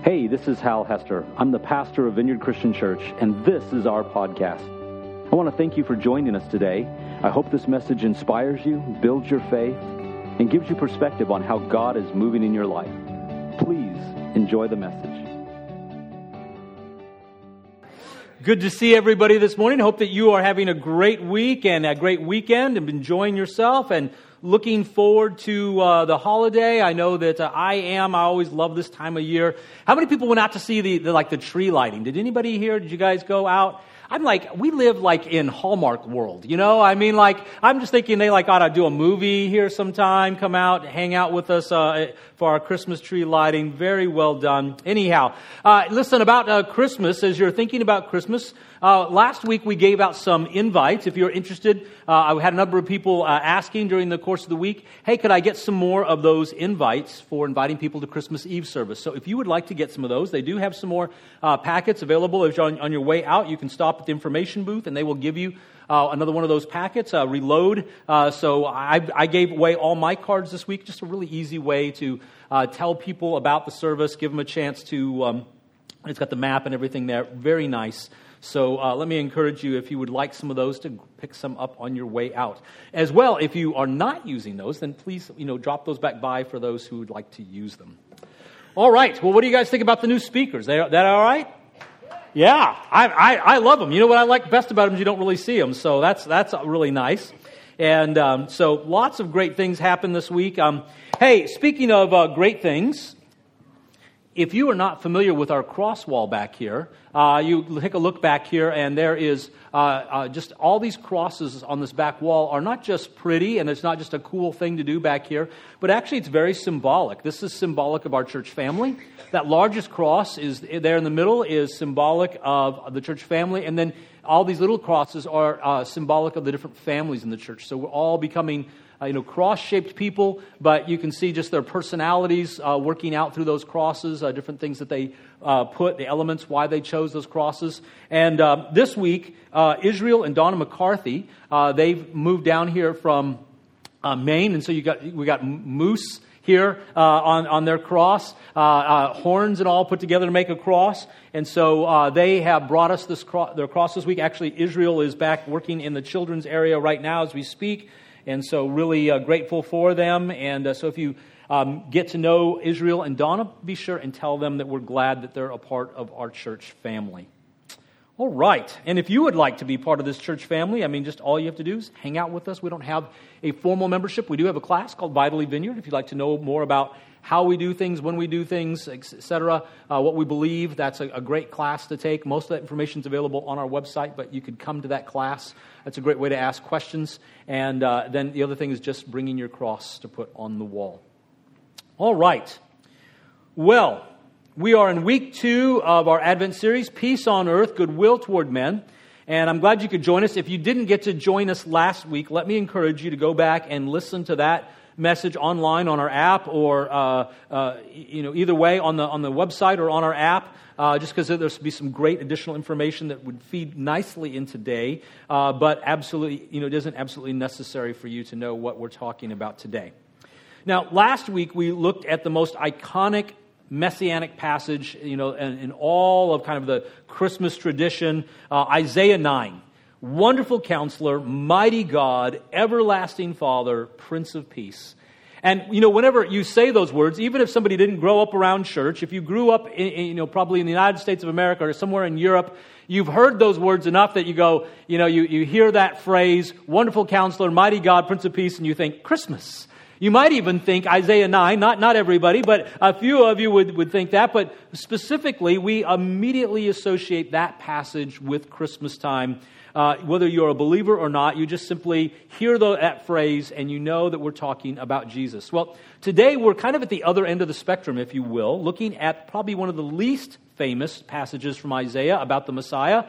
Hey, this is Hal Hester. I'm the pastor of Vineyard Christian Church, and this is our podcast. I want to thank you for joining us today. I hope this message inspires you, builds your faith, and gives you perspective on how God is moving in your life. Please enjoy the message. Good to see everybody this morning. Hope that you are having a great week and a great weekend and enjoying yourself and looking forward to the holiday. I know that I am. I always love this time of year. How many people went out to see the tree lighting? Did anybody here? Did you guys go out? I'm like, we live like in Hallmark world, you know? I mean, like, I'm just thinking they ought to do a movie here sometime, come out, hang out with us for our Christmas tree lighting. Very well done. Anyhow, listen, about Christmas, as you're thinking about Christmas, last week we gave out some invites. If you're interested, I had a number of people asking during the course of the week, hey, could I get some more of those invites for inviting people to Christmas Eve service? So if you would like to get some of those, they do have some more packets available. If you're on your way out, you can stop at the information booth and they will give you another one of those packets, reload. So I gave away all my cards this week, just a really easy way to tell people about the service, give them a chance to, it's got the map and everything there, very nice. So let me encourage you, if you would like some of those, to pick some up on your way out. As well, if you are not using those, then please, drop those back by for those who would like to use them. All right. Well, what do you guys think about the new speakers? That all right? Yeah, I love them. You know what I like best about them is you don't really see them, so that's really nice. And so lots of great things happened this week. Hey, speaking of great things, if you are not familiar with our cross wall back here, you take a look back here, and there is just all these crosses on this back wall are not just pretty, and it's not just a cool thing to do back here, but actually it's very symbolic. This is symbolic of our church family. That largest cross is there in the middle is symbolic of the church family, and then all these little crosses are symbolic of the different families in the church. So we're all becoming cross-shaped people, but you can see just their personalities working out through those crosses, different things that they put, the elements, why they chose those crosses. And this week, Israel and Donna McCarthy, they've moved down here from Maine, and so we got moose here on their cross, horns and all put together to make a cross. And so they have brought us their cross this week. Actually, Israel is back working in the children's area right now as we speak. And so really grateful for them. And so if you get to know Israel and Donna, be sure and tell them that we're glad that they're a part of our church family. All right. And if you would like to be part of this church family, just all you have to do is hang out with us. We don't have a formal membership. We do have a class called Vitally Vineyard. If you'd like to know more about how we do things, when we do things, etc., what we believe, that's a great class to take. Most of that information is available on our website, but you could come to that class. That's a great way to ask questions. And then the other thing is just bringing your cross to put on the wall. All right. Well, we are in week 2 of our Advent series, Peace on Earth, Goodwill Toward Men. And I'm glad you could join us. If you didn't get to join us last week, let me encourage you to go back and listen to that message online on our app, or either way on the website or on our app, just because there's be some great additional information that would feed nicely in today, but absolutely, it isn't absolutely necessary for you to know what we're talking about today. Now, last week we looked at the most iconic messianic passage, in all of kind of the Christmas tradition, Isaiah 9. Wonderful Counselor, Mighty God, Everlasting Father, Prince of Peace. And, whenever you say those words, even if somebody didn't grow up around church, if you grew up, probably in the United States of America or somewhere in Europe, you've heard those words enough that you go, you hear that phrase, Wonderful Counselor, Mighty God, Prince of Peace, and you think, Christmas. You might even think Isaiah 9, not everybody, but a few of you would think that. But specifically, we immediately associate that passage with Christmas time. Whether you're a believer or not, you just simply hear that phrase and you know that we're talking about Jesus. Well, today we're kind of at the other end of the spectrum, if you will, looking at probably one of the least famous passages from Isaiah about the Messiah.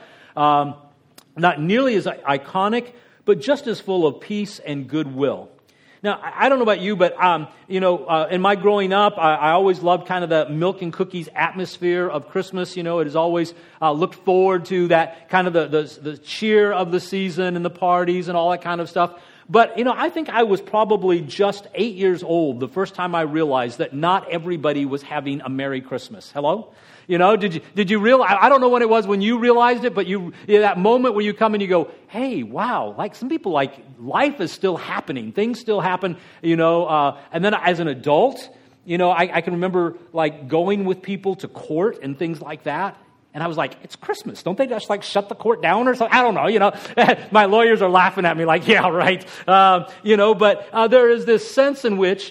Not nearly as iconic, but just as full of peace and goodwill. Now, I don't know about you, but, in my growing up, I always loved kind of the milk and cookies atmosphere of Christmas. It has always looked forward to that kind of the cheer of the season and the parties and all that kind of stuff. But, I think I was probably just 8 years old the first time I realized that not everybody was having a Merry Christmas. Hello? Did you realize? I don't know when it was when you realized it, but that moment where you come and you go, hey, wow, like some people, like life is still happening. Things still happen, and then as an adult, I can remember like going with people to court and things like that. And I was like, it's Christmas. Don't they just like shut the court down or something? I don't know, My lawyers are laughing at me like, yeah, right. But there is this sense in which,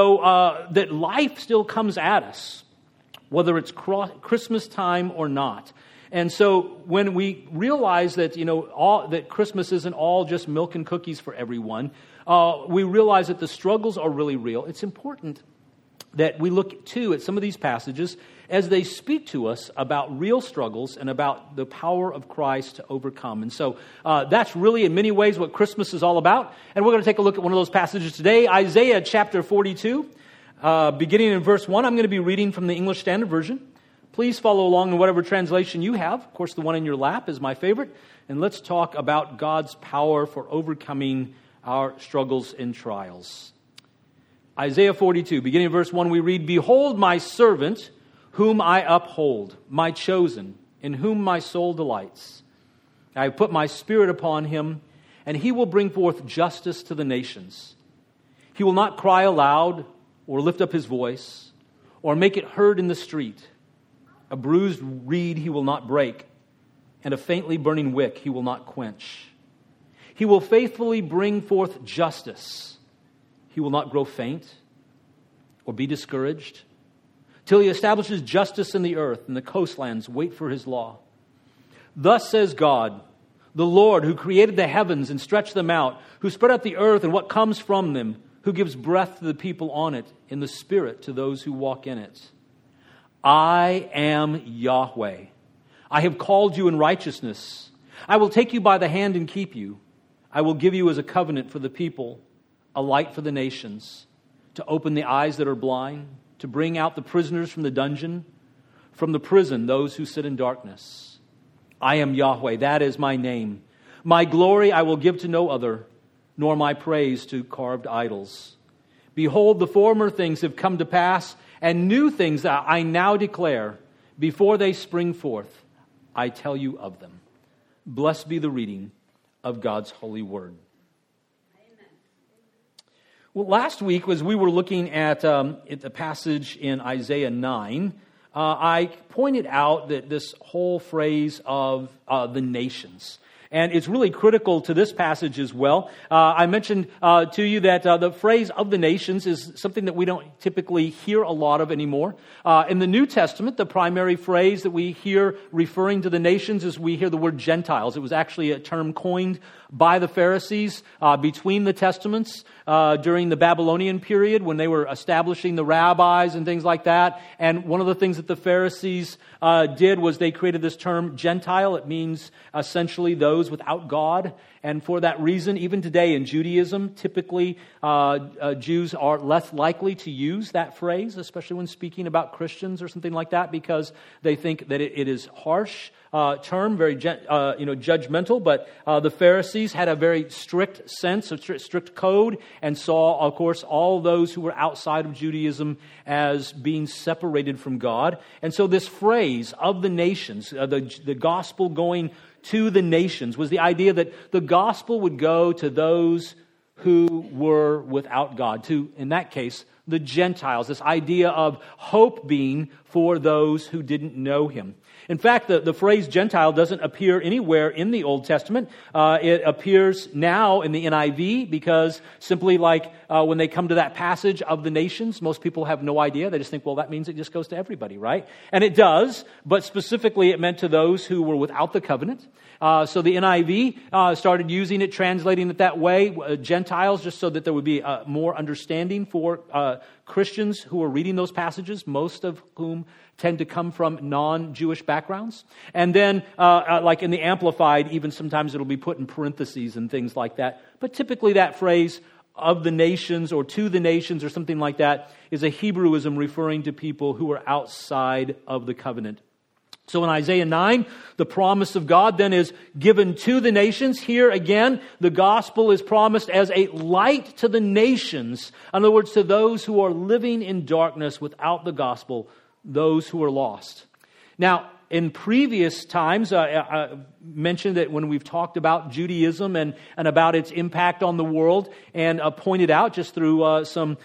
that life still comes at us, whether it's Christmas time or not. And so when we realize that, that Christmas isn't all just milk and cookies for everyone, we realize that the struggles are really real. It's important that we look, too, at some of these passages as they speak to us about real struggles and about the power of Christ to overcome. And so that's really, in many ways, what Christmas is all about. And we're going to take a look at one of those passages today, Isaiah chapter 42, beginning in verse 1. I'm going to be reading from the English Standard Version. Please follow along in whatever translation you have. Of course, the one in your lap is my favorite. And let's talk about God's power for overcoming our struggles and trials. Isaiah 42, beginning in verse 1, we read, "Behold my servant, whom I uphold, my chosen, in whom my soul delights. I have put my spirit upon him, and he will bring forth justice to the nations. He will not cry aloud or lift up his voice or make it heard in the street. A bruised reed he will not break, and a faintly burning wick he will not quench. He will faithfully bring forth justice. He will not grow faint or be discouraged, till he establishes justice in the earth, and the coastlands wait for his law. Thus says God, the Lord, who created the heavens and stretched them out, who spread out the earth and what comes from them, who gives breath to the people on it, and the spirit to those who walk in it. I am Yahweh. I have called you in righteousness. I will take you by the hand and keep you. I will give you as a covenant for the people, a light for the nations, to open the eyes that are blind, to bring out the prisoners from the dungeon, from the prison those who sit in darkness. I am Yahweh, that is my name. My glory I will give to no other, nor my praise to carved idols. Behold, the former things have come to pass, and new things that I now declare. Before they spring forth, I tell you of them." Blessed be the reading of God's holy word. Well, last week, as we were looking at the passage in Isaiah 9, I pointed out that this whole phrase of the nations, and it's really critical to this passage as well. I mentioned to you that the phrase of the nations is something that we don't typically hear a lot of anymore. In the New Testament, the primary phrase that we hear referring to the nations is we hear the word Gentiles. It was actually a term coined by the Pharisees between the Testaments during the Babylonian period when they were establishing the rabbis and things like that. And one of the things that the Pharisees did was they created this term Gentile. It means essentially those without God. And for that reason, even today in Judaism, typically Jews are less likely to use that phrase, especially when speaking about Christians or something like that, because they think that it is harsh term, very judgmental. But the Pharisees had a very strict sense, a strict code, and saw, of course, all those who were outside of Judaism as being separated from God. And so this phrase of the nations, the gospel going to the nations, was the idea that the gospel would go to those who were without God, to, in that case, the Gentiles. This idea of hope being for those who didn't know Him. In fact, the phrase Gentile doesn't appear anywhere in the Old Testament. It appears now in the NIV because simply like when they come to that passage of the nations, most people have no idea. They just think, well, that means it just goes to everybody, right? And it but specifically it meant to those who were without the covenant. So the NIV started using it, translating it that way, Gentiles, just so that there would be more understanding for Christians who are reading those passages, most of whom tend to come from non-Jewish backgrounds. And then, like in the Amplified, even sometimes it'll be put in parentheses and things like that. But typically that phrase, of the nations or to the nations or something like that, is a Hebrewism referring to people who are outside of the covenant. So in Isaiah 9, the promise of God then is given to the nations. Here again, the gospel is promised as a light to the nations. In other words, to those who are living in darkness without the gospel, those who are lost. Now, in previous times, I mentioned that when we've talked about Judaism and about its impact on the world, and pointed out just through a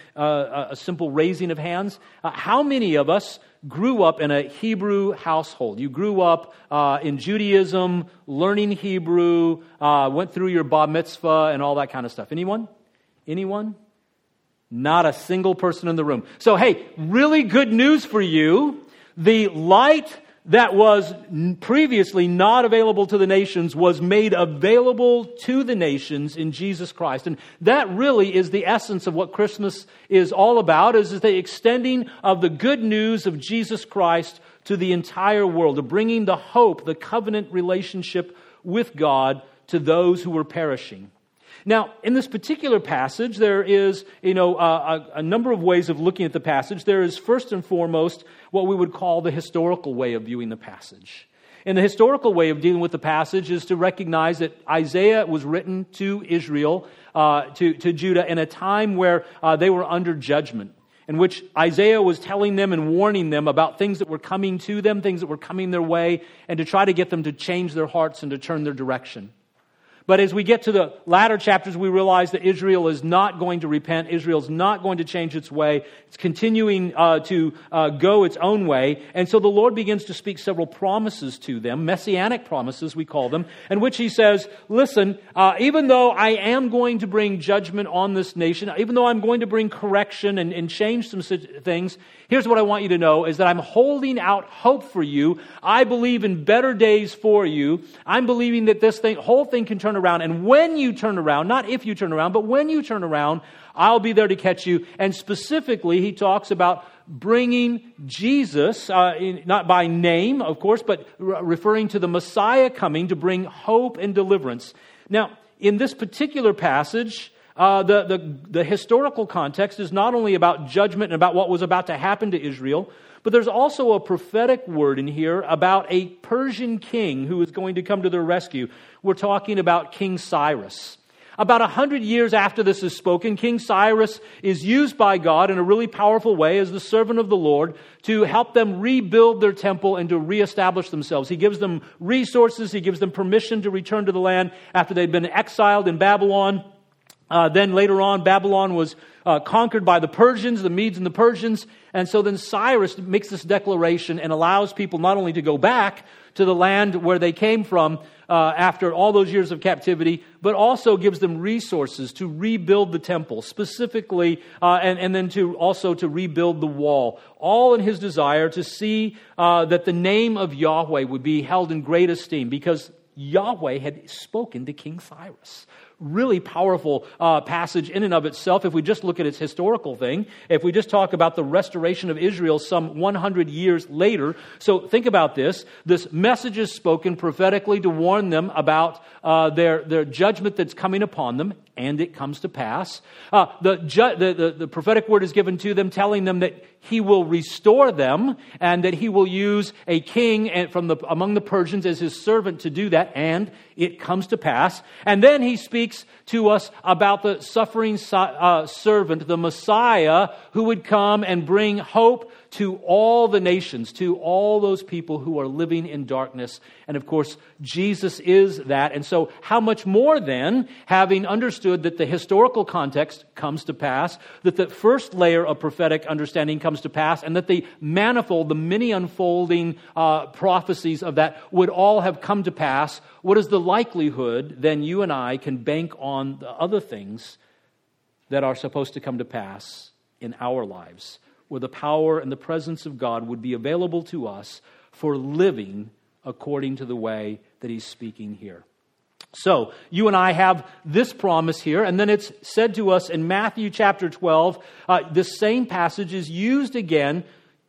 simple raising of hands, how many of us grew up in a Hebrew household? You grew up in Judaism, learning Hebrew, went through your bar mitzvah and all that kind of stuff. Anyone? Anyone? Not a single person in the room. So hey, really good news for you. The light that was previously not available to the nations was made available to the nations in Jesus Christ. And that really is the essence of what Christmas is all about, is the extending of the good news of Jesus Christ to the entire world, of bringing the hope, the covenant relationship with God to those who were perishing. Now, in this particular passage, there is, a number of ways of looking at the passage. There is first and foremost what we would call the historical way of viewing the passage. And the historical way of dealing with the passage is to recognize that Isaiah was written to Israel, to Judah, in a time where they were under judgment, in which Isaiah was telling them and warning them about things that were coming to them, things that were coming their way, and to try to get them to change their hearts and to turn their direction. But as we get to the latter chapters, we realize that Israel is not going to repent. Israel's not going to change its way. It's continuing to go its own way. And so the Lord begins to speak several promises to them, messianic promises we call them, in which He says, listen, even though I am going to bring judgment on this nation, even though I'm going to bring correction and change some things, here's what I want you to know, is that I'm holding out hope for you. I believe in better days for you. I'm believing that this whole thing can turn around. And when you turn around, not if you turn around, but when you turn around, I'll be there to catch you. And specifically, He talks about bringing Jesus, not by name, of course, but referring to the Messiah coming to bring hope and deliverance. Now, in this particular passage, the historical context is not only about judgment and about what was about to happen to Israel, but there's also a prophetic word in here about a Persian king who is going to come to their rescue. We're talking about King Cyrus. About 100 years after this is spoken, King Cyrus is used by God in a really powerful way as the servant of the Lord to help them rebuild their temple and to reestablish themselves. He gives them resources. He gives them permission to return to the land after they'd been exiled in Babylon. Then later on, Babylon was conquered by the Persians, the Medes and the Persians. And so then Cyrus makes this declaration and allows people not only to go back to the land where they came from after all those years of captivity, but also gives them resources to rebuild the temple specifically, and then to rebuild the wall. All in his desire to see that the name of Yahweh would be held in great esteem, because Yahweh had spoken to King Cyrus. Really powerful passage in and of itself if we just look at its historical thing, if we just talk about the restoration of Israel some 100 years later. So think about this. This message is spoken prophetically to warn them about their judgment that's coming upon them, and it comes to pass. The prophetic word is given to them telling them that He will restore them and that He will use a king among the Persians as His servant to do that, and it comes to pass. And then He speaks to us about the suffering servant, the Messiah, who would come and bring hope to all the nations, to all those people who are living in darkness. And of course, Jesus is that. And so how much more then, having understood that the historical context comes to pass, that the first layer of prophetic understanding comes to pass, and that the manifold, the many unfolding prophecies of that would all have come to pass, what is the likelihood then you and I can bank on the other things that are supposed to come to pass in our lives, where the power and the presence of God would be available to us for living according to the way that He's speaking here. So, you and I have this promise here, and then it's said to us in Matthew chapter 12, this same passage is used again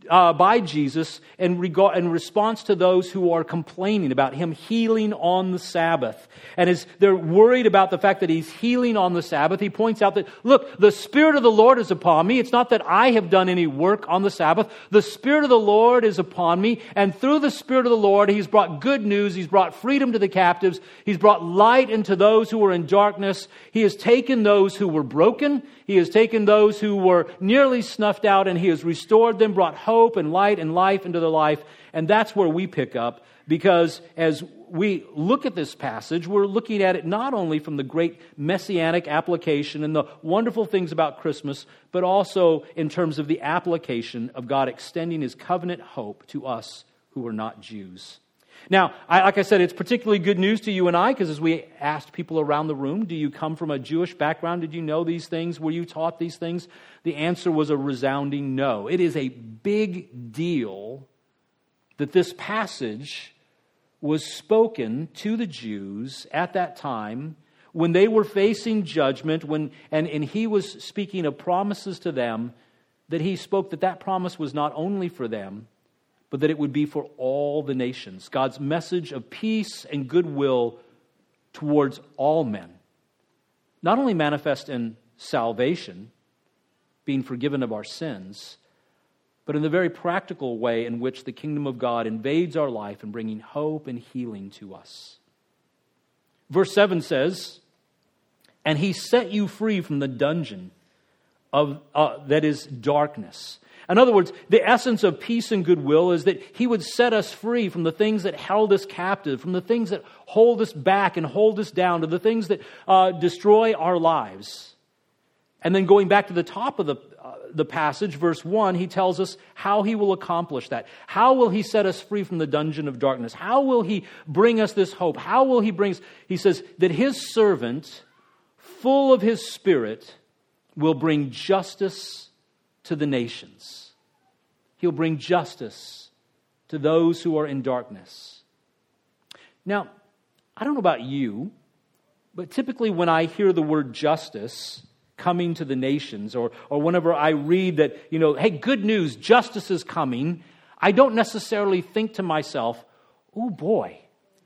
by Jesus in response to those who are complaining about him healing on the Sabbath. And as they're worried about the fact that he's healing on the Sabbath, he points out that, look, the Spirit of the Lord is upon me. It's not that I have done any work on the Sabbath. The Spirit of the Lord is upon me. And through the Spirit of the Lord, he's brought good news. He's brought freedom to the captives. He's brought light into those who were in darkness. He has taken those who were broken. He has taken those who were nearly snuffed out, and he has restored them, brought hope and light and life into their life. And that's where we pick up, because as we look at this passage, we're looking at it not only from the great messianic application and the wonderful things about Christmas, but also in terms of the application of God extending his covenant hope to us who are not Jews. Now, like I said, it's particularly good news to you and I, because as we asked people around the room, do you come from a Jewish background? Did you know these things? Were you taught these things? The answer was a resounding no. It is a big deal that this passage was spoken to the Jews at that time when they were facing judgment, and he was speaking of promises to them, that he spoke that promise was not only for them, but that it would be for all the nations. God's message of peace and goodwill towards all men. Not only manifest in salvation, being forgiven of our sins, but in the very practical way in which the kingdom of God invades our life and bringing hope and healing to us. Verse 7 says, "And he set you free from the dungeon of that is darkness." In other words, the essence of peace and goodwill is that he would set us free from the things that held us captive, from the things that hold us back and hold us down, to the things that destroy our lives. And then going back to the top of the passage, verse 1, he tells us how he will accomplish that. How will he set us free from the dungeon of darkness? How will he bring us this hope? How will he bring us? He says that his servant, full of his Spirit, will bring justice to the nations. He'll bring justice to those who are in darkness. Now, I don't know about you, but typically when I hear the word justice coming to the nations, or whenever I read that, hey, good news, justice is coming, I don't necessarily think to myself, oh boy,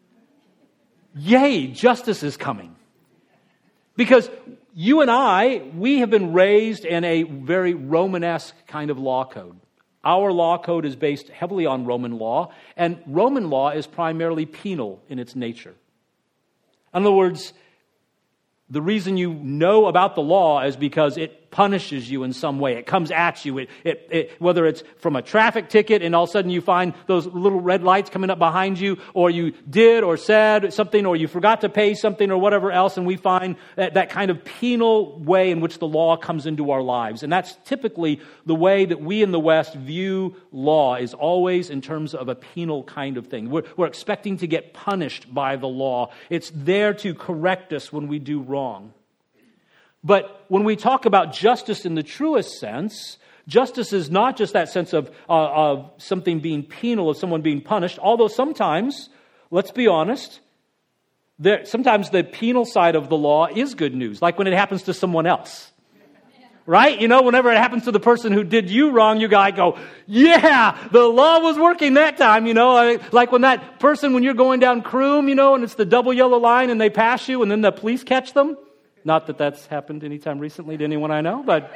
yay, justice is coming. Because you and we have been raised in a very Romanesque kind of law code. Our law code is based heavily on Roman law, and Roman law is primarily penal in its nature. In other words, the reason you know about the law is because it punishes you in some way. It comes at you. Whether it's from a traffic ticket and all of a sudden you find those little red lights coming up behind you, or you did or said something, or you forgot to pay something or whatever else, and we find that kind of penal way in which the law comes into our lives. And that's typically the way that we in the West view law, is always in terms of a penal kind of thing. We're expecting to get punished by the law. It's there to correct us when we do wrong. But when we talk about justice in the truest sense, justice is not just that sense of something being penal, of someone being punished, although sometimes, let's be honest, sometimes the penal side of the law is good news, like when it happens to someone else. Right? Whenever it happens to the person who did you wrong, you go, yeah, the law was working that time, like when that person, when you're going down Croom, and it's the double yellow line and they pass you and then the police catch them. Not that that's happened anytime recently to anyone I know, but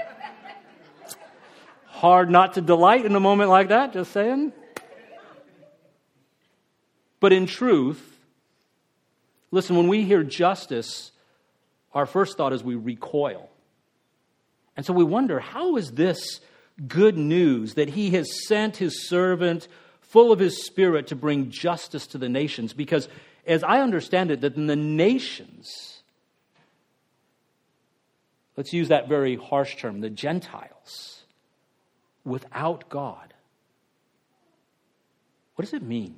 hard not to delight in a moment like that, just saying. But in truth, listen, when we hear justice, our first thought is we recoil. And so we wonder, how is this good news that he has sent his servant full of his Spirit to bring justice to the nations? Because as I understand it, that in the nations, let's use that very harsh term, the Gentiles, without God. What does it mean?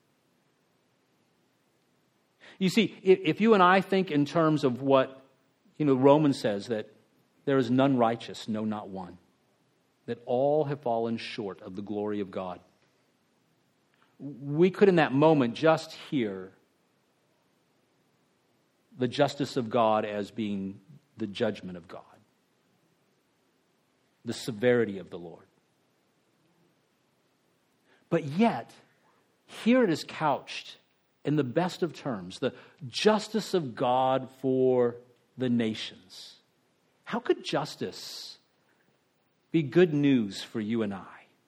You see, if you and I think in terms of what, Romans says, that there is none righteous, no, not one, that all have fallen short of the glory of God, we could in that moment just hear the justice of God as being the judgment of God, the severity of the Lord. But yet, here it is couched in the best of terms, the justice of God for the nations. How could justice be good news for you and I?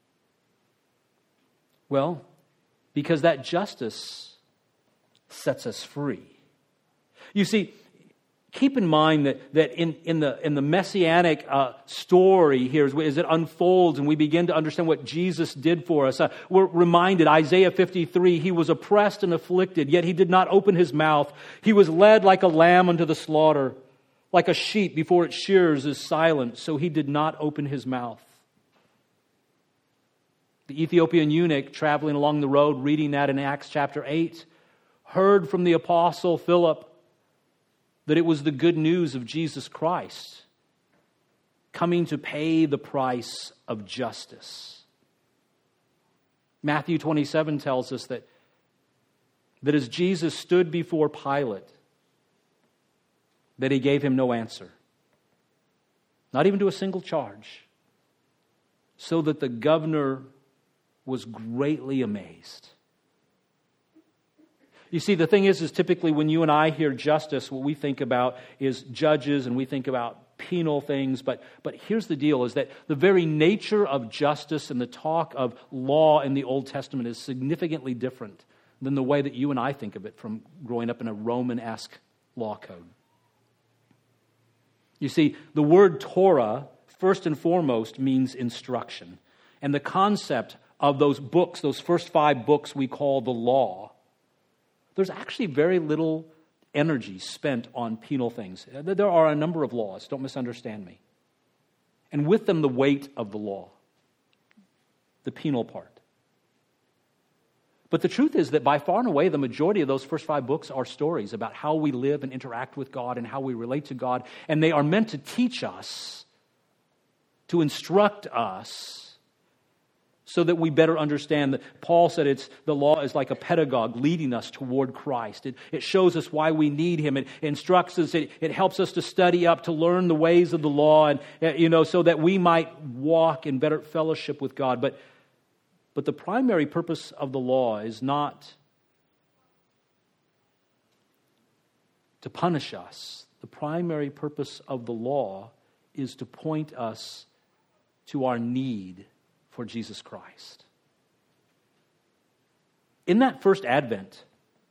Well, because that justice sets us free. You see, keep in mind that in the messianic story here, as it unfolds and we begin to understand what Jesus did for us, we're reminded, Isaiah 53, he was oppressed and afflicted, yet he did not open his mouth. He was led like a lamb unto the slaughter, like a sheep before its shearers is silent, so he did not open his mouth. The Ethiopian eunuch traveling along the road, reading that in Acts chapter 8, heard from the apostle Philip that it was the good news of Jesus Christ coming to pay the price of justice. Matthew 27 tells us that as Jesus stood before Pilate, that he gave him no answer, not even to a single charge, so that the governor was greatly amazed. You see, the thing is typically when you and I hear justice, what we think about is judges and we think about penal things. But here's the deal, is that the very nature of justice and the talk of law in the Old Testament is significantly different than the way that you and I think of it from growing up in a Roman-esque law code. You see, the word Torah, first and foremost, means instruction. And the concept of those books, those first 5 books we call the law, there's actually very little energy spent on penal things. There are a number of laws, don't misunderstand me. And with them, the weight of the law, the penal part. But the truth is that by far and away, the majority of those first 5 books are stories about how we live and interact with God and how we relate to God. And they are meant to teach us, to instruct us, so that we better understand that Paul said the law is like a pedagogue leading us toward Christ. It shows us why we need Him. It instructs us. It helps us to study up, to learn the ways of the law, and so that we might walk in better fellowship with God. But the primary purpose of the law is not to punish us. The primary purpose of the law is to point us to our need for Jesus Christ. In that first advent,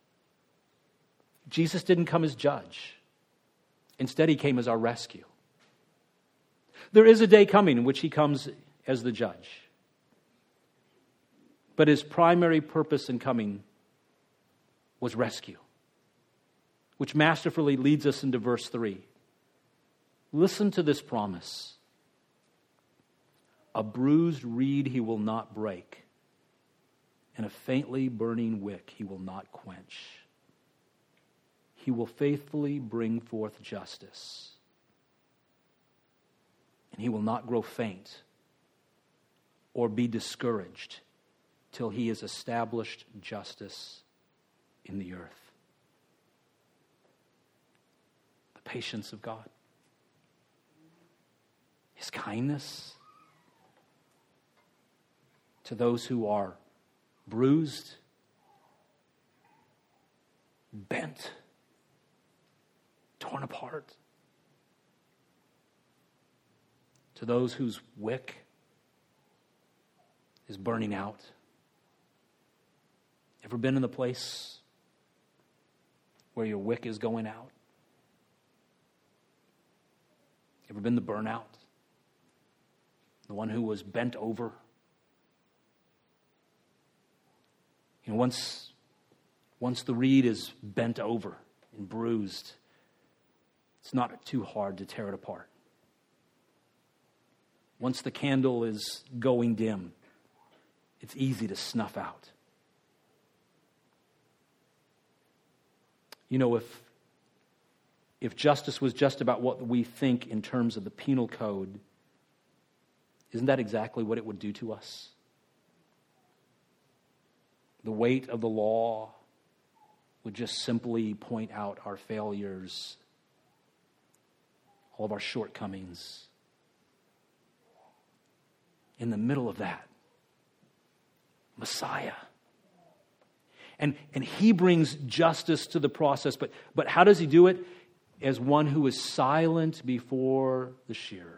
Jesus didn't come as judge. Instead, He came as our rescue. There is a day coming in which He comes as the judge. But His primary purpose in coming was rescue, which masterfully leads us into verse 3. Listen to this promise. A bruised reed He will not break, and a faintly burning wick He will not quench. He will faithfully bring forth justice, and He will not grow faint or be discouraged till He has established justice in the earth. The patience of God, His kindness to those who are bruised, bent, torn apart, to those whose wick is burning out. Ever been in the place where your wick is going out? Ever been the burnout? The one who was bent over? Once the reed is bent over and bruised, it's not too hard to tear it apart. Once the candle is going dim, it's easy to snuff out. If justice was just about what we think in terms of the penal code, isn't that exactly what it would do to us? The weight of the law would just simply point out our failures, all of our shortcomings. In the middle of that, Messiah. And he brings justice to the process, but how does he do it? As one who is silent before the shearer.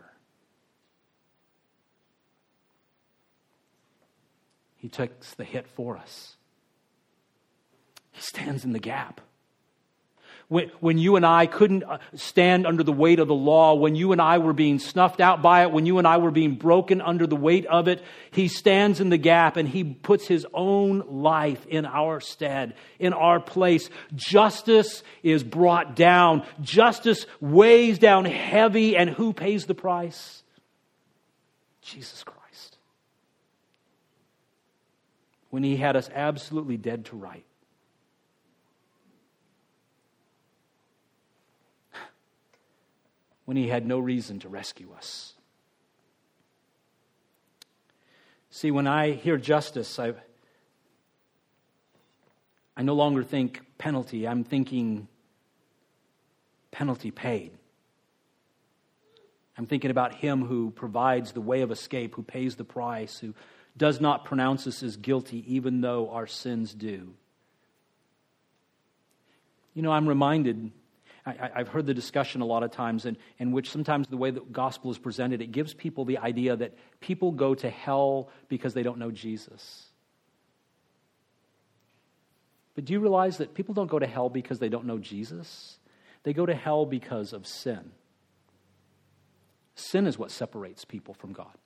He takes the hit for us. He stands in the gap. When you and I couldn't stand under the weight of the law, when you and I were being snuffed out by it, when you and I were being broken under the weight of it, he stands in the gap and he puts his own life in our stead, in our place. Justice is brought down. Justice weighs down heavy, and who pays the price? Jesus Christ. When he had us absolutely dead to right. When he had no reason to rescue us. See, when I hear justice, I no longer think penalty. I'm thinking penalty paid. I'm thinking about him who provides the way of escape, who pays the price, who does not pronounce us as guilty even though our sins do. You know, I'm reminded... I've heard the discussion a lot of times in which sometimes the way the gospel is presented, it gives people the idea that people go to hell because they don't know Jesus. But do you realize that people don't go to hell because they don't know Jesus? They go to hell because of sin. Sin is what separates people from God.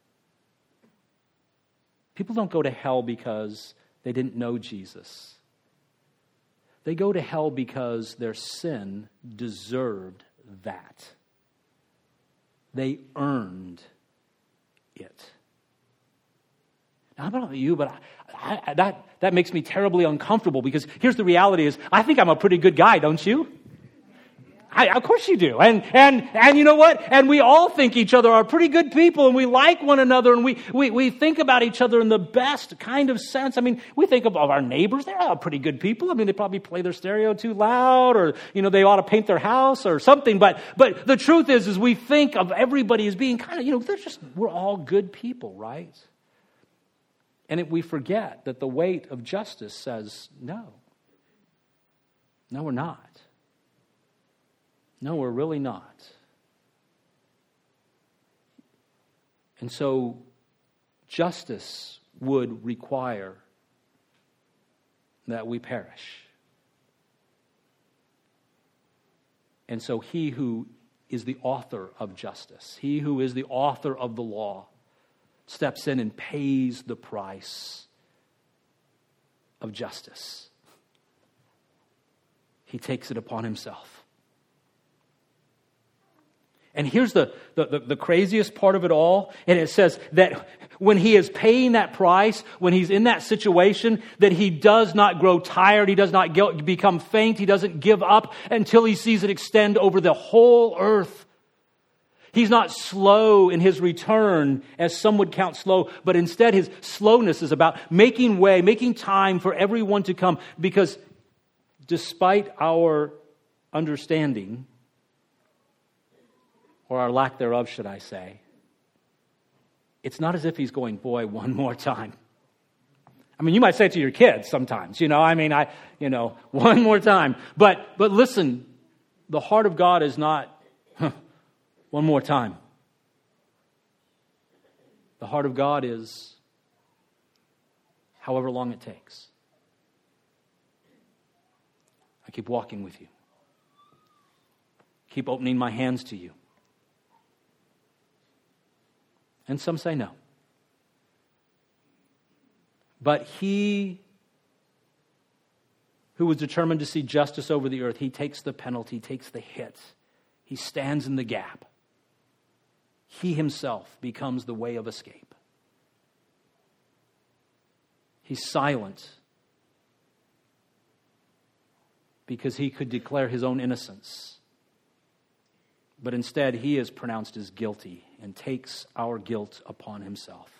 People don't go to hell because they didn't know Jesus. They go to hell because their sin deserved that. They earned it. Now, I don't know about you, but that makes me terribly uncomfortable because here's the reality is, I think I'm a pretty good guy, don't you? Of course you do. And you know what? And we all think each other are pretty good people, and we like one another, and we think about each other in the best kind of sense. I mean, we think of our neighbors. They're all pretty good people. I mean, they probably play their stereo too loud, or, you know, they ought to paint their house or something. But the truth is we think of everybody as being kind of, you know, we're all good people, right? And we forget that the weight of justice says, no, we're not. No, we're really not. And so justice would require that we perish. And so he who is the author of justice, he who is the author of the law, steps in and pays the price of justice. He takes it upon himself. And here's the craziest part of it all. And it says that when he is paying that price, when he's in that situation, that he does not grow tired. He does not become faint. He doesn't give up until he sees it extend over the whole earth. He's not slow in his return, as some would count slow, but instead his slowness is about making way, making time for everyone to come. Because despite our understanding, or our lack thereof, should I say, it's not as if he's going, boy, one more time. I mean, you might say it to your kids sometimes, one more time. But listen, the heart of God is not, one more time. The heart of God is however long it takes. I keep walking with you. Keep opening my hands to you. And some say no. But he who was determined to see justice over the earth, he takes the penalty, takes the hit. He stands in the gap. He himself becomes the way of escape. He's silent because he could declare his own innocence. But instead, he is pronounced as guilty and takes our guilt upon himself.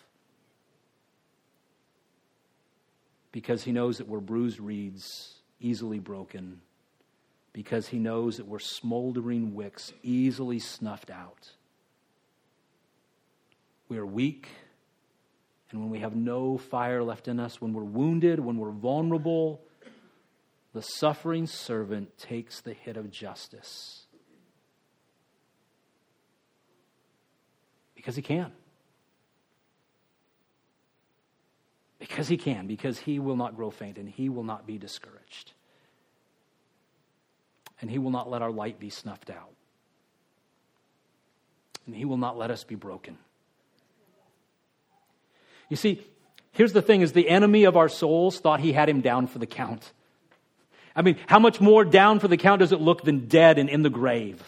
Because he knows that we're bruised reeds, easily broken. Because he knows that we're smoldering wicks, easily snuffed out. We are weak And when we have no fire left in us, when we're wounded, when we're vulnerable, the suffering servant takes the hit of justice. Because he can. Because he can. Because he will not grow faint and he will not be discouraged. And he will not let our light be snuffed out. And he will not let us be broken. You see, here's the thing, is the enemy of our souls thought he had him down for the count. I mean, how much more down for the count does it look than dead and in the grave?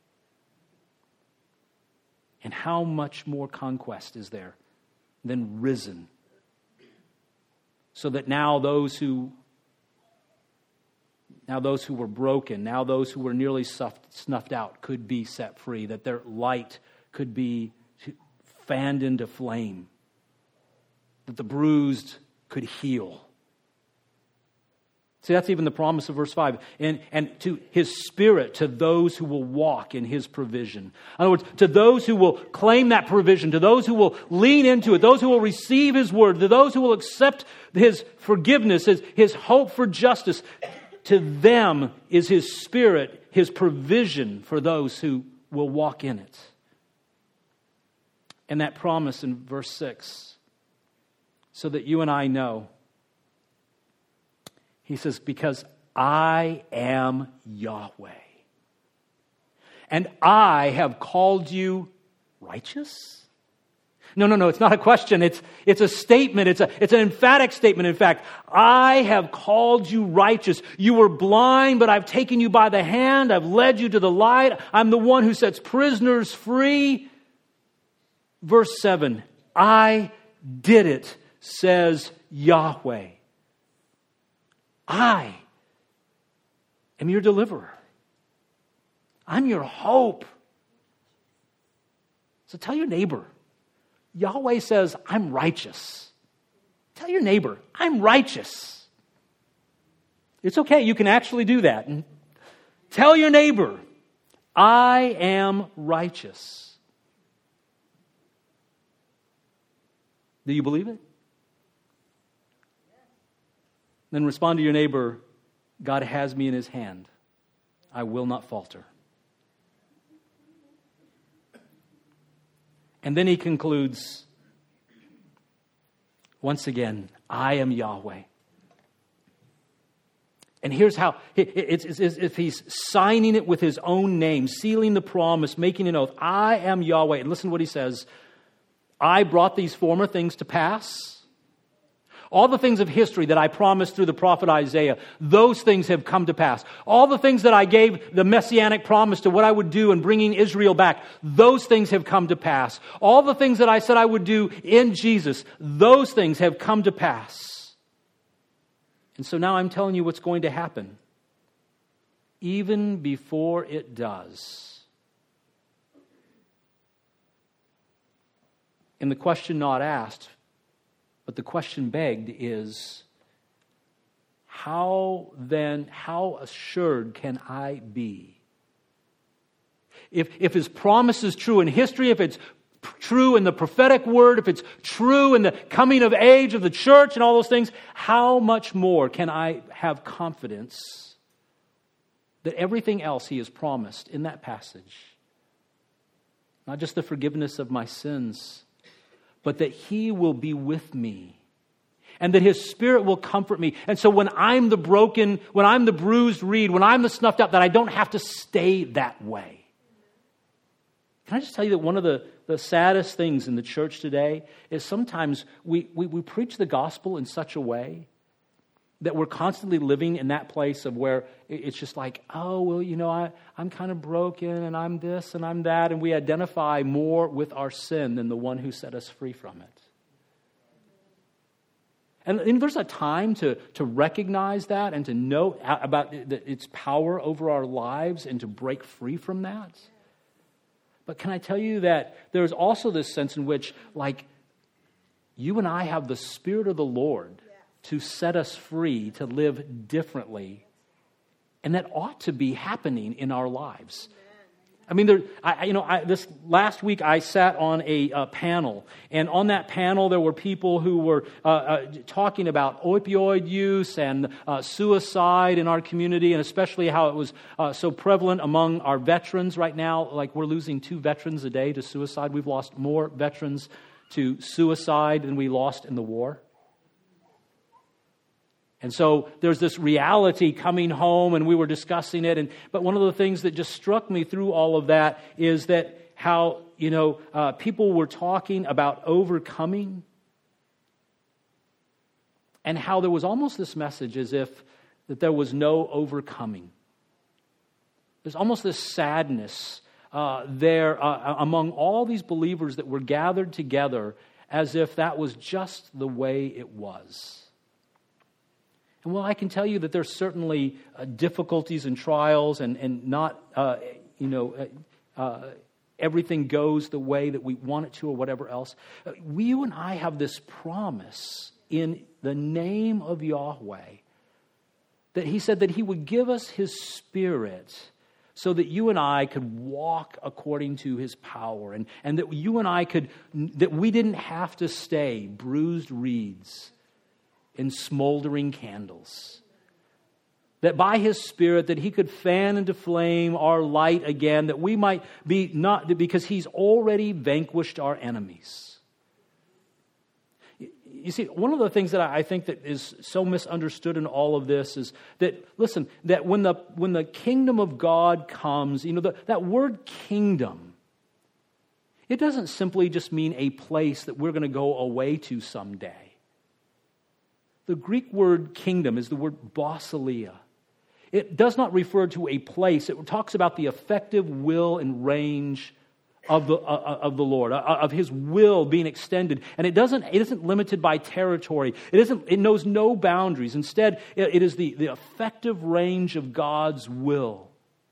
And how much more conquest is there than risen? So that now those who were broken, now those who were nearly snuffed out could be set free, that their light could be fanned into flame, that the bruised could heal. See, that's even the promise of verse 5. And to his Spirit, to those who will walk in his provision. In other words, to those who will claim that provision, to those who will lean into it, those who will receive his word, to those who will accept his forgiveness, his hope for justice, to them is his Spirit, his provision for those who will walk in it. And that promise in verse 6, so that you and I know, he says, because I am Yahweh, and I have called you righteous? No, it's not a question. It's a statement. It's an emphatic statement. In fact, I have called you righteous. You were blind, but I've taken you by the hand. I've led you to the light. I'm the one who sets prisoners free. Verse 7, I did it, says Yahweh. I am your deliverer. I'm your hope. So tell your neighbor, Yahweh says, I'm righteous. Tell your neighbor, I'm righteous. It's okay, you can actually do that. And tell your neighbor, I am righteous. Do you believe it? Then respond to your neighbor, God has me in his hand. I will not falter. And then he concludes, once again, I am Yahweh. And here's how, it's as if he's signing it with his own name, sealing the promise, making an oath. I am Yahweh. And listen to what he says. I brought these former things to pass. All the things of history that I promised through the prophet Isaiah, those things have come to pass. All the things that I gave the messianic promise to what I would do in bringing Israel back, those things have come to pass. All the things that I said I would do in Jesus, those things have come to pass. And so now I'm telling you what's going to happen. Even before it does. And the question not asked, but the question begged is, how assured can I be? If his promise is true in history, if it's true in the prophetic word, if it's true in the coming of age of the church and all those things, how much more can I have confidence that everything else he has promised in that passage, not just the forgiveness of my sins, but that he will be with me and that his Spirit will comfort me. And so when I'm the broken, when I'm the bruised reed, when I'm the snuffed out, that I don't have to stay that way. Can I just tell you that one of the saddest things in the church today is sometimes we preach the gospel in such a way that we're constantly living in that place of where it's just like, oh, well, you know, I'm kind of broken and I'm this and I'm that. And we identify more with our sin than the one who set us free from it. And there's a time to recognize that and to know about its power over our lives and to break free from that. But can I tell you that there's also this sense in which, like, you and I have the Spirit of the Lord to set us free, to live differently. And that ought to be happening in our lives. I mean, this last week I sat on a panel, and on that panel there were people who were talking about opioid use and suicide in our community, and especially how it was so prevalent among our veterans right now. Like, we're losing 2 veterans a day to suicide. We've lost more veterans to suicide than we lost in the war. And so there's this reality coming home, and we were discussing it. But one of the things that just struck me through all of that is that how, people were talking about overcoming, and how there was almost this message as if that there was no overcoming. There's almost this sadness there among all these believers that were gathered together, as if that was just the way it was. And well, I can tell you that there's certainly difficulties and trials, and not, everything goes the way that we want it to or whatever else. You and I have this promise in the name of Yahweh that He said that He would give us His Spirit so that you and I could walk according to His power, and that you and I that we didn't have to stay bruised reeds in smoldering candles. That by His Spirit, that He could fan into flame our light again, that we might be not, because He's already vanquished our enemies. You see, one of the things that I think that is so misunderstood in all of this is that, listen, that when the kingdom of God comes, that word kingdom, it doesn't simply just mean a place that we're going to go away to someday. The Greek word kingdom is the word basileia. It does not refer to a place. It talks about the effective will and range of the Lord, of His will being extended. And it isn't limited by territory. It knows no boundaries. Instead, it is the effective range of God's will.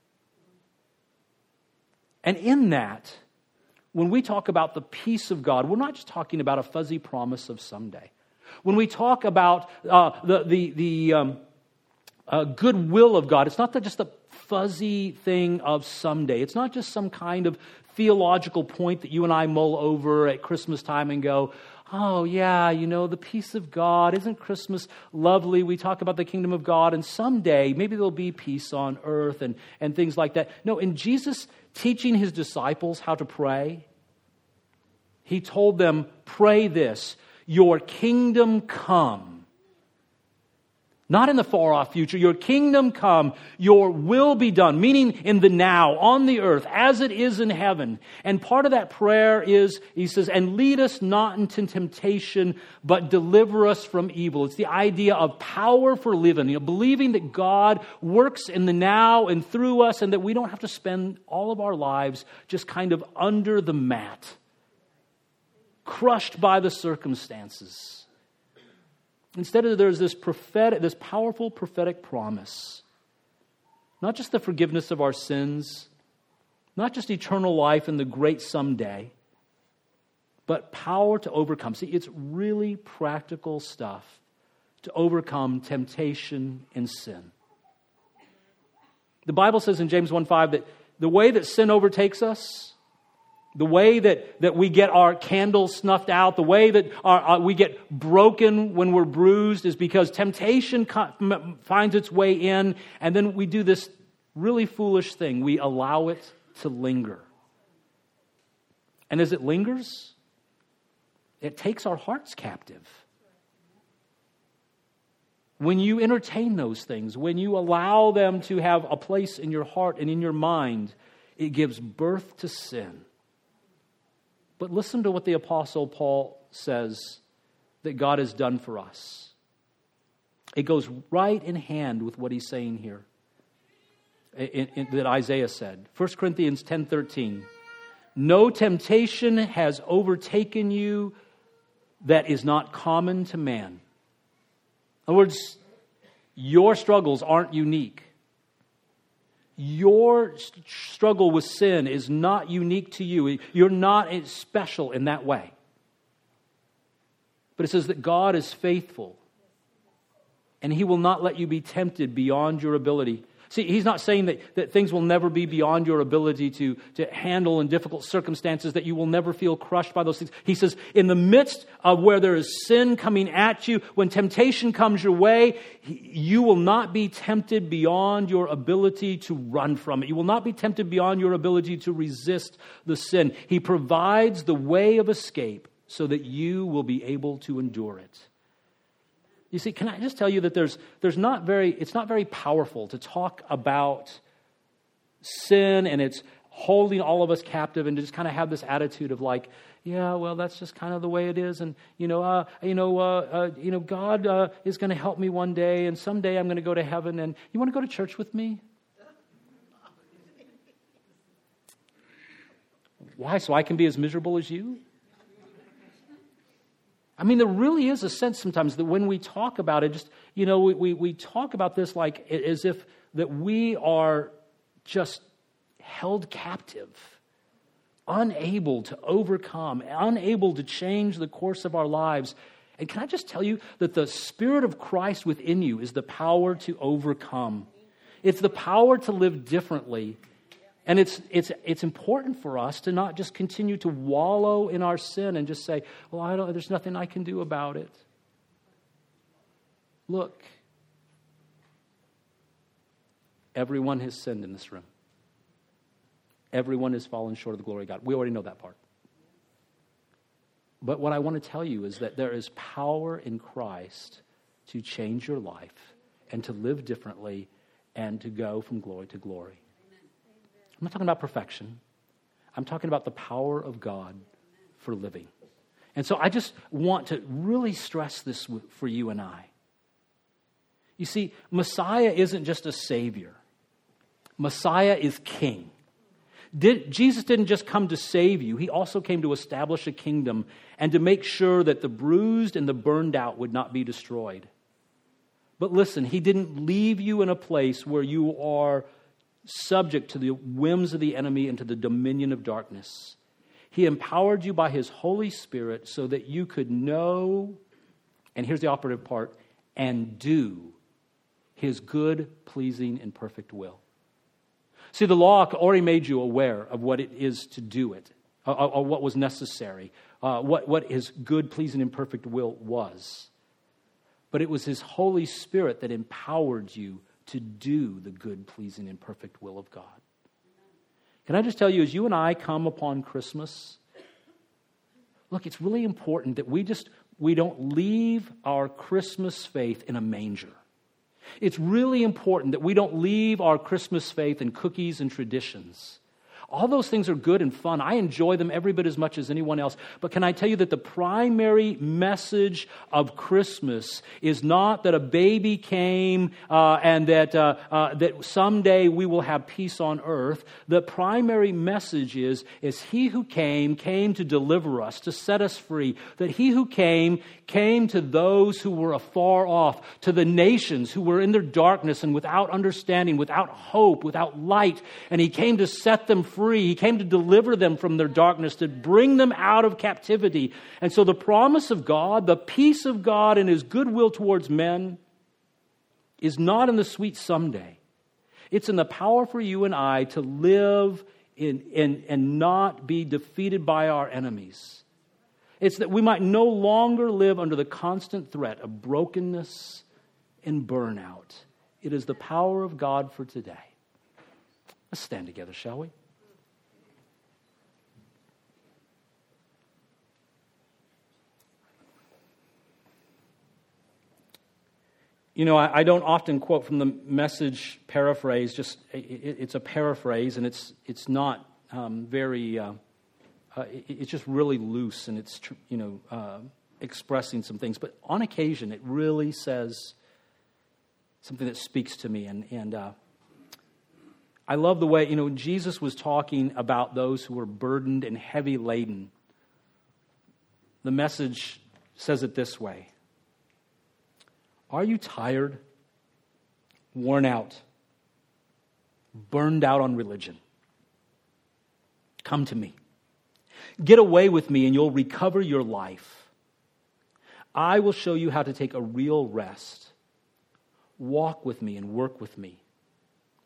And in that, when we talk about the peace of God, we're not just talking about a fuzzy promise of someday. When we talk about the goodwill of God, it's not just a fuzzy thing of someday. It's not just some kind of theological point that you and I mull over at Christmas time and go, oh yeah, the peace of God. Isn't Christmas lovely? We talk about the kingdom of God, and someday maybe there'll be peace on earth and things like that. No, in Jesus teaching His disciples how to pray, He told them, pray this: your kingdom come. Not in the far off future. Your kingdom come, your will be done, meaning in the now, on the earth, as it is in heaven. And part of that prayer is, He says, and lead us not into temptation, but deliver us from evil. It's the idea of power for living, believing that God works in the now and through us, and that we don't have to spend all of our lives just kind of under the mat, crushed by the circumstances. Instead, there's this powerful prophetic promise. Not just the forgiveness of our sins, not just eternal life in the great someday, but power to overcome. See, it's really practical stuff to overcome temptation and sin. The Bible says in James 1:5 that the way that sin overtakes us, the way that we get our candles snuffed out, the way that we get broken when we're bruised is because temptation finds its way in, and then we do this really foolish thing. We allow it to linger. And as it lingers, it takes our hearts captive. When you entertain those things, when you allow them to have a place in your heart and in your mind, it gives birth to sin. But listen to what the Apostle Paul says that God has done for us. It goes right in hand with what he's saying here, that Isaiah said. 1 Corinthians 10:13. No temptation has overtaken you that is not common to man. In other words, your struggles aren't unique. Your struggle with sin is not unique to you. You're not special in that way. But it says that God is faithful, and He will not let you be tempted beyond your ability. See, he's not saying that things will never be beyond your ability to handle in difficult circumstances, that you will never feel crushed by those things. He says, in the midst of where there is sin coming at you, when temptation comes your way, you will not be tempted beyond your ability to run from it. You will not be tempted beyond your ability to resist the sin. He provides the way of escape so that you will be able to endure it. You see, can I just tell you that it's not very powerful to talk about sin and it's holding all of us captive and to just kind of have this attitude of like, yeah, well, that's just kind of the way it is, and God is going to help me one day, and someday I'm going to go to heaven, and you want to go to church with me? Why? So I can be as miserable as you? I mean, there really is a sense sometimes that when we talk about it, just, we talk about this like as if that we are just held captive, unable to overcome, unable to change the course of our lives. And can I just tell you that the Spirit of Christ within you is the power to overcome. It's the power to live differently. And it's important for us to not just continue to wallow in our sin and just say, well, there's nothing I can do about it. Look, everyone has sinned in this room. Everyone has fallen short of the glory of God. We already know that part. But what I want to tell you is that there is power in Christ to change your life and to live differently and to go from glory to glory. I'm not talking about perfection. I'm talking about the power of God for living. And so I just want to really stress this for you and I. You see, Messiah isn't just a Savior. Messiah is King. Jesus didn't just come to save you. He also came to establish a kingdom and to make sure that the bruised and the burned out would not be destroyed. But listen, He didn't leave you in a place where you are subject to the whims of the enemy and to the dominion of darkness. He empowered you by His Holy Spirit so that you could know, and here's the operative part, and do His good, pleasing, and perfect will. See, the law already made you aware of what it is to do it, or what was necessary, what His good, pleasing, and perfect will was. But it was His Holy Spirit that empowered you to do the good, pleasing, and perfect will of God. Can I just tell you, as you and I come upon Christmas, look, it's really important that we don't leave our Christmas faith in a manger. It's really important that we don't leave our Christmas faith in cookies and traditions. All those things are good and fun. I enjoy them every bit as much as anyone else. But can I tell you that the primary message of Christmas is not that a baby came and that someday we will have peace on earth. The primary message is He who came to deliver us, to set us free. That He who came to those who were afar off, to the nations who were in their darkness and without understanding, without hope, without light. And He came to set them free. He came to deliver them from their darkness, to bring them out of captivity. And so the promise of God, the peace of God and His goodwill towards men is not in the sweet someday. It's in the power for you and I to live and not be defeated by our enemies. It's that we might no longer live under the constant threat of brokenness and burnout. It is the power of God for today. Let's stand together, shall we? I don't often quote from the Message paraphrase. Just it's a paraphrase, and it's not very. It's just really loose, and it's expressing some things. But on occasion, it really says something that speaks to me, and I love the way Jesus was talking about those who were burdened and heavy laden. The Message says it this way. Are you tired, worn out, burned out on religion? Come to me. Get away with me and you'll recover your life. I will show you how to take a real rest. Walk with me and work with me.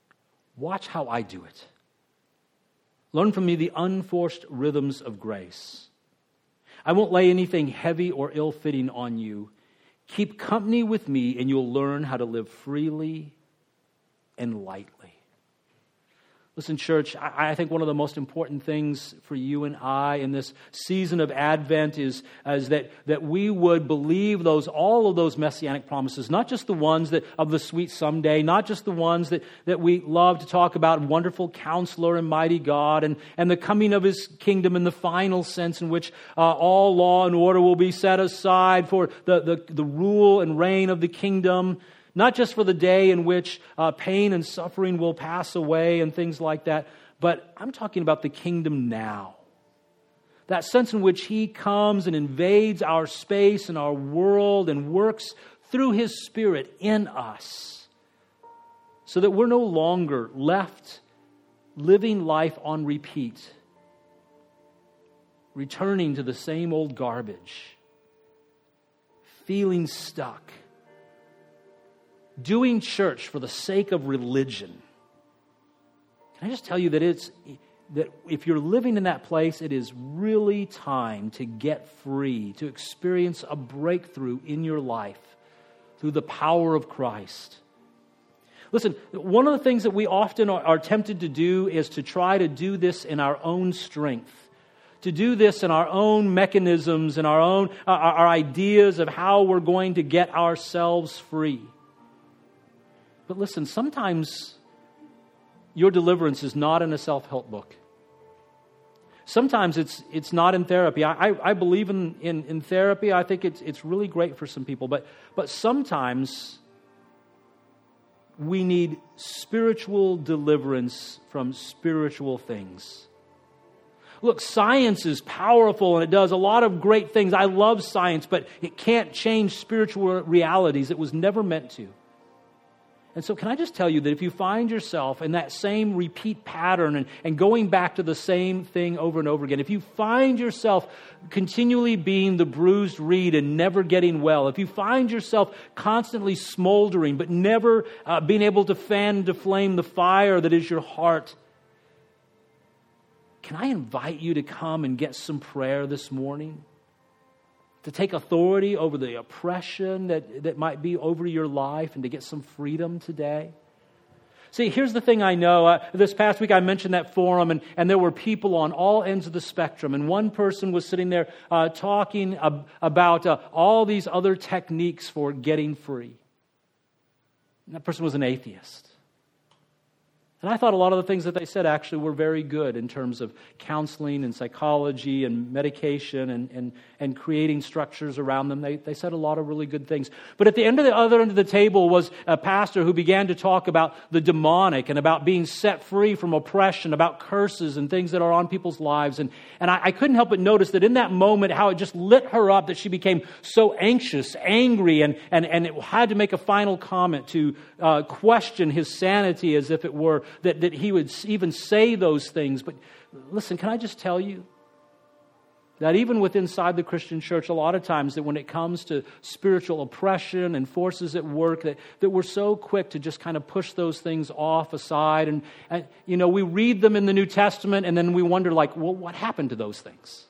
Watch how I do it. Learn from me the unforced rhythms of grace. I won't lay anything heavy or ill-fitting on you. Keep company with me and you'll learn how to live freely and lightly. Listen, church, I think one of the most important things for you and I in this season of Advent is that we would believe all of those messianic promises, not just the ones of the sweet someday, not just the ones that we love to talk about, wonderful counselor and mighty God, and the coming of His kingdom in the final sense in which all law and order will be set aside for the rule and reign of the kingdom. Not just for the day in which pain and suffering will pass away and things like that, but I'm talking about the kingdom now. That sense in which He comes and invades our space and our world and works through His Spirit in us so that we're no longer left living life on repeat, returning to the same old garbage, feeling stuck, doing church for the sake of religion. Can I just tell you that if you're living in that place, it is really time to get free, to experience a breakthrough in your life through the power of Christ. Listen, one of the things that we often are tempted to do is to try to do this in our own strength, to do this in our own mechanisms and our ideas of how we're going to get ourselves free. But listen, sometimes your deliverance is not in a self-help book. Sometimes it's not in therapy. I believe in therapy. I think it's really great for some people. But sometimes we need spiritual deliverance from spiritual things. Look, science is powerful and it does a lot of great things. I love science, but it can't change spiritual realities. It was never meant to. And so can I just tell you that if you find yourself in that same repeat pattern and going back to the same thing over and over again, if you find yourself continually being the bruised reed and never getting well, if you find yourself constantly smoldering but never being able to fan to flame the fire that is your heart, can I invite you to come and get some prayer this morning? To take authority over the oppression that might be over your life and to get some freedom today. See, here's the thing I know. This past week I mentioned that forum and there were people on all ends of the spectrum. And one person was sitting there talking about all these other techniques for getting free. And that person was an atheist. And I thought a lot of the things that they said actually were very good in terms of counseling and psychology and medication and creating structures around them. They said a lot of really good things. But at the other end of the table was a pastor who began to talk about the demonic and about being set free from oppression, about curses and things that are on people's lives. And I couldn't help but notice that in that moment how it just lit her up that she became so anxious, angry, and it had to make a final comment to question his sanity as if it were that he would even say those things. But listen, can I just tell you that even inside the Christian church, a lot of times that when it comes to spiritual oppression and forces at work, that we're so quick to just kind of push those things off aside. And we read them in the New Testament and then we wonder well, what happened to those things?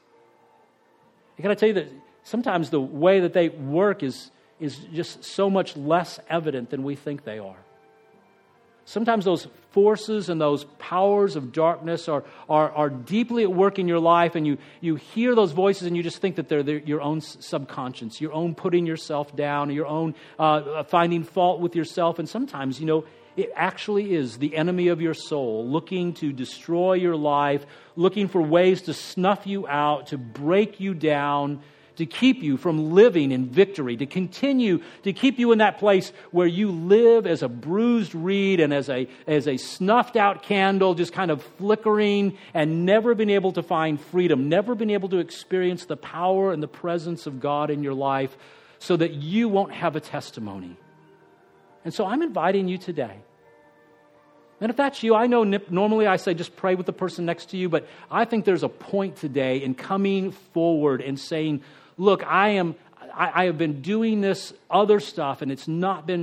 I got to tell you that sometimes the way that they work is just so much less evident than we think they are. Sometimes those forces and those powers of darkness are deeply at work in your life, and you hear those voices and you just think that they're your own subconscious, your own putting yourself down, your own finding fault with yourself. And sometimes, it actually is the enemy of your soul looking to destroy your life, looking for ways to snuff you out, to break you down, to keep you from living in victory, to continue to keep you in that place where you live as a bruised reed and as a snuffed out candle, just kind of flickering and never been able to find freedom, never been able to experience the power and the presence of God in your life so that you won't have a testimony. And so I'm inviting you today. And if that's you, I know normally I say just pray with the person next to you, but I think there's a point today in coming forward and saying, look, I have been doing this other stuff and it's not been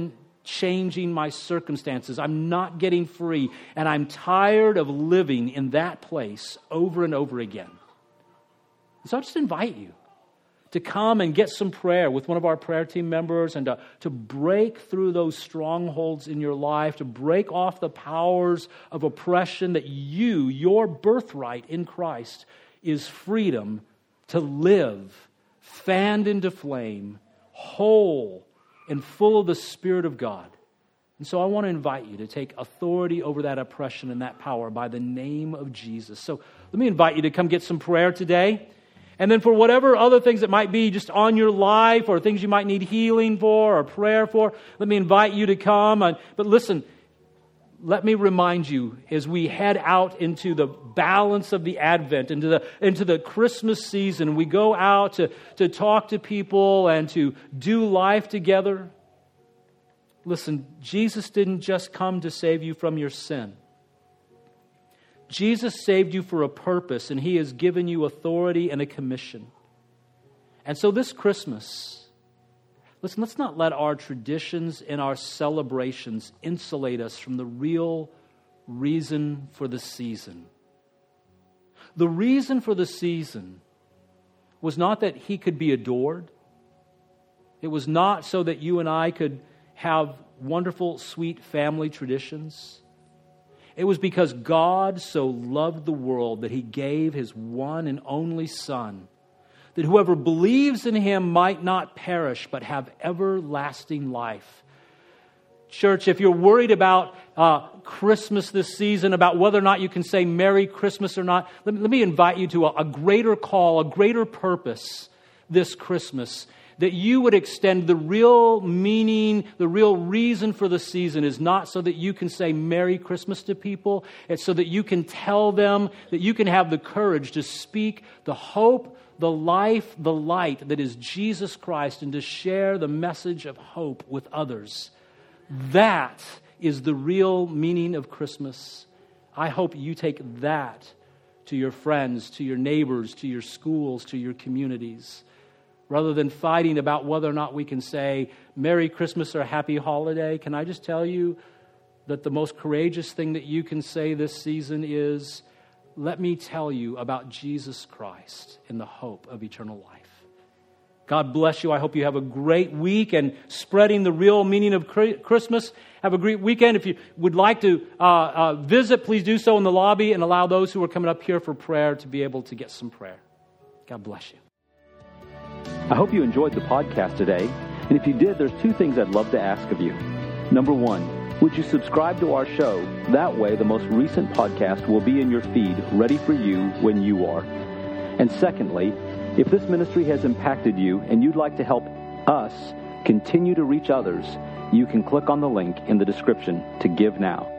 changing my circumstances. I'm not getting free, and I'm tired of living in that place over and over again. So I just invite you to come and get some prayer with one of our prayer team members and to break through those strongholds in your life, to break off the powers of oppression that your birthright in Christ is freedom to live fanned into flame, whole and full of the Spirit of God. And so I want to invite you to take authority over that oppression and that power by the name of Jesus. So let me invite you to come get some prayer today. And then for whatever other things that might be just on your life or things you might need healing for or prayer for, let me invite you to come. But listen, let me remind you as we head out into the balance of the Advent, into the Christmas season, we go out to talk to people and to do life together. Listen, Jesus didn't just come to save you from your sin. Jesus saved you for a purpose, and He has given you authority and a commission. And so this Christmas, listen, let's not let our traditions and our celebrations insulate us from the real reason for the season. The reason for the season was not that He could be adored. It was not so that you and I could have wonderful, sweet family traditions. It was because God so loved the world that He gave His one and only Son, that whoever believes in Him might not perish but have everlasting life. Church, if you're worried about Christmas this season, about whether or not you can say Merry Christmas or not, let me invite you to a greater call, a greater purpose this Christmas, that you would extend the real meaning, the real reason for the season is not so that you can say Merry Christmas to people. It's so that you can tell them, that you can have the courage to speak the hope, the life, the light that is Jesus Christ, and to share the message of hope with others. That is the real meaning of Christmas. I hope you take that to your friends, to your neighbors, to your schools, to your communities, rather than fighting about whether or not we can say Merry Christmas or Happy Holiday. Can I just tell you that the most courageous thing that you can say this season is, let me tell you about Jesus Christ and the hope of eternal life. God bless you. I hope you have a great week and spreading the real meaning of Christmas. Have a great weekend. If you would like to visit, please do so in the lobby and allow those who are coming up here for prayer to be able to get some prayer. God bless you. I hope you enjoyed the podcast today. And if you did, there's two things I'd love to ask of you. Number one, would you subscribe to our show? That way, the most recent podcast will be in your feed, ready for you when you are. And secondly, if this ministry has impacted you and you'd like to help us continue to reach others, you can click on the link in the description to give now.